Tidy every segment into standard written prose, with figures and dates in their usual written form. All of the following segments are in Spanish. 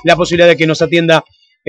la posibilidad de que nos atienda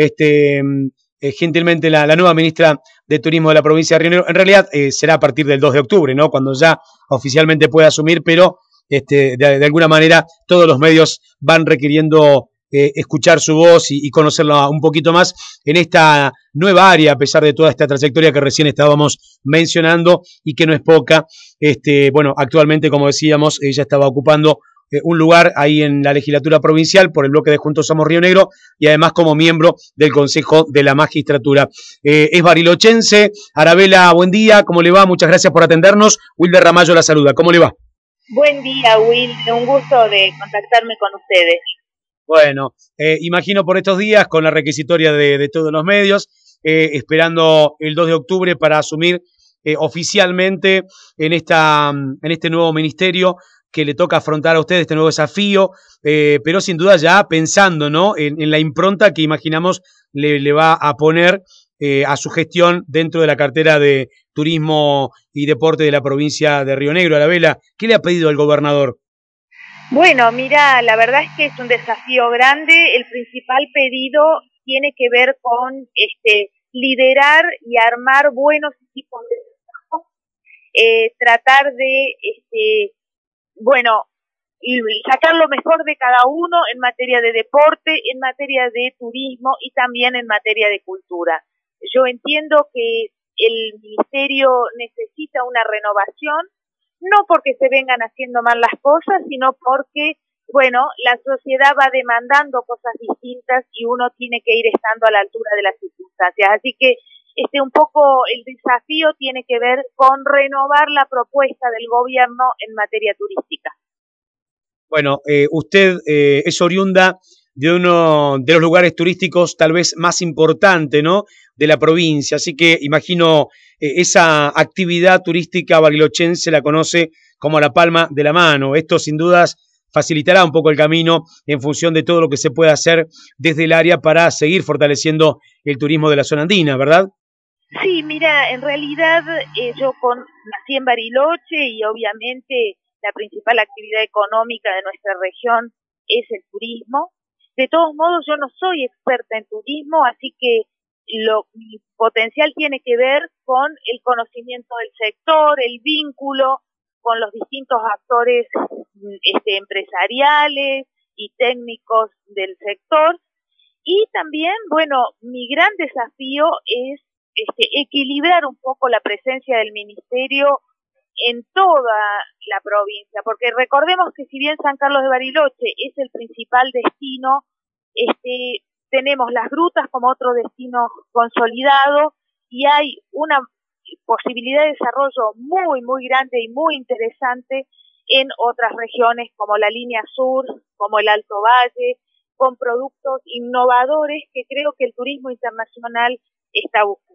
gentilmente la nueva ministra de Turismo de la provincia de Río Negro. En realidad será a partir del 2 de octubre, ¿no? Cuando ya oficialmente pueda asumir, pero de alguna manera todos los medios van requiriendo escuchar su voz y conocerla un poquito más en esta nueva área, a pesar de toda esta trayectoria que recién estábamos mencionando y que no es poca. Bueno, actualmente, como decíamos, ella estaba ocupando un lugar ahí en la legislatura provincial por el bloque de Juntos Somos Río Negro y además como miembro del Consejo de la Magistratura. Es barilochense. Arabela, buen día, ¿cómo le va? Muchas gracias por atendernos. Wilder Ramallo la saluda, ¿cómo le va? Buen día, Will. Un gusto de contactarme con ustedes. Bueno, imagino por estos días con la requisitoria de todos los medios, esperando el 2 de octubre para asumir oficialmente en este nuevo ministerio que le toca afrontar a usted este nuevo desafío, pero sin duda ya pensando, ¿no? En la impronta que imaginamos le va a poner a su gestión dentro de la cartera de turismo y deporte de la provincia de Río Negro. Arabela, ¿qué le ha pedido el gobernador? Bueno, mira, la verdad es que es un desafío grande. El principal pedido tiene que ver con liderar y armar buenos equipos de trabajo, tratar de bueno, y sacar lo mejor de cada uno en materia de deporte, en materia de turismo y también en materia de cultura. Yo entiendo que el ministerio necesita una renovación, no porque se vengan haciendo mal las cosas, sino porque, bueno, la sociedad va demandando cosas distintas y uno tiene que ir estando a la altura de las circunstancias. Así que un poco el desafío tiene que ver con renovar la propuesta del gobierno en materia turística. Bueno, usted es oriunda de uno de los lugares turísticos tal vez más importante, ¿no? De la provincia, así que imagino esa actividad turística barilochense la conoce como a la palma de la mano. Esto sin dudas facilitará un poco el camino en función de todo lo que se pueda hacer desde el área para seguir fortaleciendo el turismo de la zona andina, ¿verdad? Sí, mira, en realidad nací en Bariloche y obviamente la principal actividad económica de nuestra región es el turismo. De todos modos, yo no soy experta en turismo, así que mi potencial tiene que ver con el conocimiento del sector, el vínculo con los distintos actores empresariales y técnicos del sector. Y también, bueno, mi gran desafío es equilibrar un poco la presencia del ministerio en toda la provincia, porque recordemos que si bien San Carlos de Bariloche es el principal destino, tenemos las grutas como otro destino consolidado y hay una posibilidad de desarrollo muy, muy grande y muy interesante en otras regiones como la línea sur, como el Alto Valle, con productos innovadores que creo que el turismo internacional está buscando.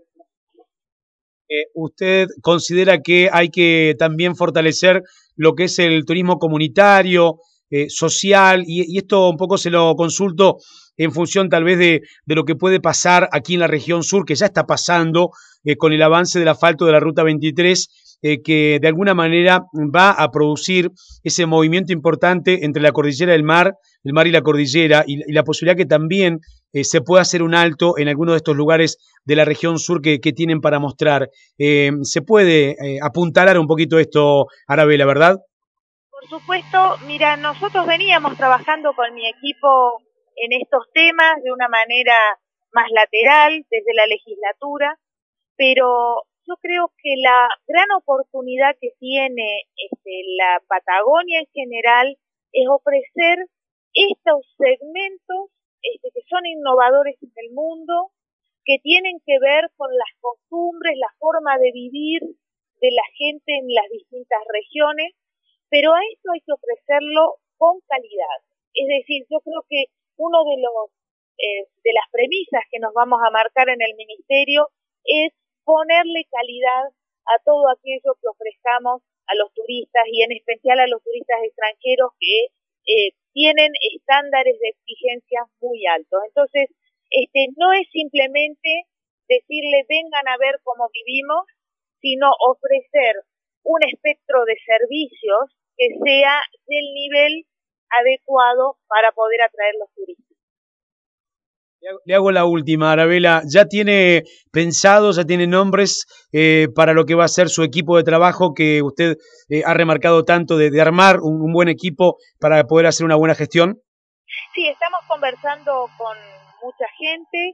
¿Usted considera que hay que también fortalecer lo que es el turismo comunitario, social? Y esto un poco se lo consulto en función tal vez de lo que puede pasar aquí en la región sur, que ya está pasando con el avance del asfalto de la Ruta 23, que de alguna manera va a producir ese movimiento importante entre la cordillera del mar, el mar y la cordillera, y la posibilidad que también se pueda hacer un alto en algunos de estos lugares de la región sur que tienen para mostrar. Se puede apuntalar un poquito esto, Arabela, ¿verdad? Por supuesto, mira, nosotros veníamos trabajando con mi equipo en estos temas de una manera más lateral desde la legislatura, pero yo creo que la gran oportunidad que tiene la Patagonia en general es ofrecer estos segmentos que son innovadores en el mundo, que tienen que ver con las costumbres, la forma de vivir de la gente en las distintas regiones, pero a esto hay que ofrecerlo con calidad. Es decir, yo creo que uno de las premisas que nos vamos a marcar en el ministerio es ponerle calidad a todo aquello que ofrezcamos a los turistas y en especial a los turistas extranjeros que tienen estándares de exigencia muy altos. Entonces, no es simplemente decirle vengan a ver cómo vivimos, sino ofrecer un espectro de servicios que sea del nivel adecuado para poder atraer los turistas. Le hago la última, Arabela. ¿Ya tiene pensados, ya tiene nombres para lo que va a ser su equipo de trabajo que usted ha remarcado tanto de armar un buen equipo para poder hacer una buena gestión? Sí, estamos conversando con mucha gente.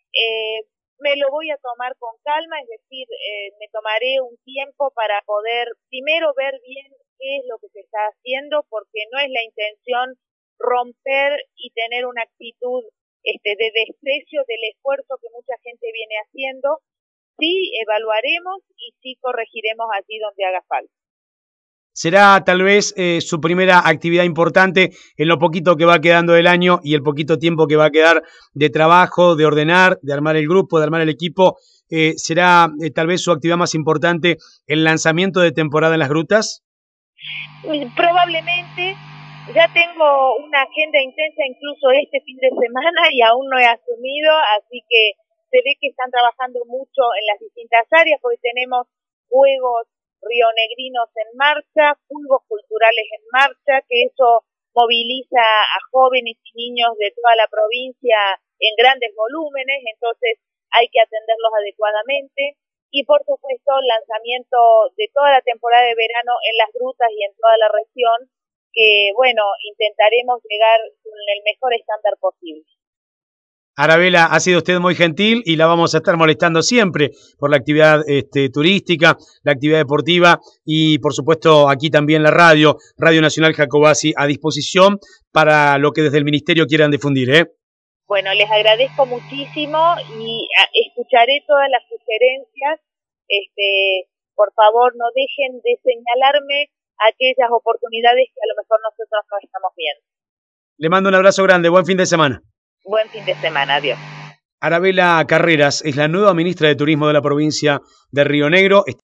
Me lo voy a tomar con calma, es decir, me tomaré un tiempo para poder primero ver bien qué es lo que se está haciendo, porque no es la intención romper y tener una actitud de desprecio del esfuerzo que mucha gente viene haciendo. Sí evaluaremos y sí corregiremos allí donde haga falta. Será tal vez su primera actividad importante en lo poquito que va quedando del año y el poquito tiempo que va a quedar de trabajo, de ordenar, de armar el grupo, de armar el equipo. ¿Será tal vez su actividad más importante el lanzamiento de temporada en las grutas? Probablemente. Ya tengo una agenda intensa incluso este fin de semana y aún no he asumido, así que se ve que están trabajando mucho en las distintas áreas, porque tenemos juegos rionegrinos en marcha, juegos culturales en marcha, que eso moviliza a jóvenes y niños de toda la provincia en grandes volúmenes, entonces hay que atenderlos adecuadamente. Y por supuesto, lanzamiento de toda la temporada de verano en las grutas y en toda la región, que, bueno, intentaremos llegar con el mejor estándar posible. Arabela, ha sido usted muy gentil y la vamos a estar molestando siempre por la actividad turística, la actividad deportiva y, por supuesto, aquí también la radio, Radio Nacional Jacobasi, a disposición para lo que desde el Ministerio quieran difundir, ¿eh? Bueno, les agradezco muchísimo y escucharé todas las sugerencias. Por favor, no dejen de señalarme aquellas oportunidades que a lo mejor nosotros no estamos viendo. Le mando un abrazo grande, buen fin de semana. Buen fin de semana, adiós. Arabela Carreras es la nueva ministra de Turismo de la provincia de Río Negro.